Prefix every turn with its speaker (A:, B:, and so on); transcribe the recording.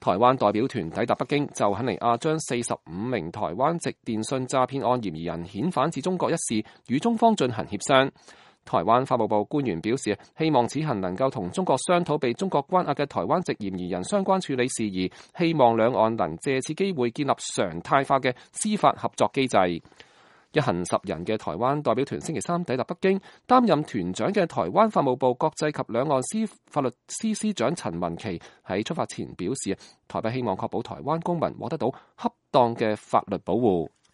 A: 台灣代表團抵達北京，就肯尼亞將45名台灣籍電信詐騙案嫌疑人遣返至中國一事，與中方進行協商。台灣法務部官員表示，希望此行能夠同中國商討被中國關押嘅台灣籍嫌疑人相關處理事宜，希望兩岸能借此機會建立常態化嘅司法合作機制。一行10人嘅台灣代表團星期三抵達北京，擔任團長嘅台灣法務部國際及兩岸司法律司司長陳文琪喺出發前表示，台北希望確保台灣公民獲得到恰當嘅法律保護。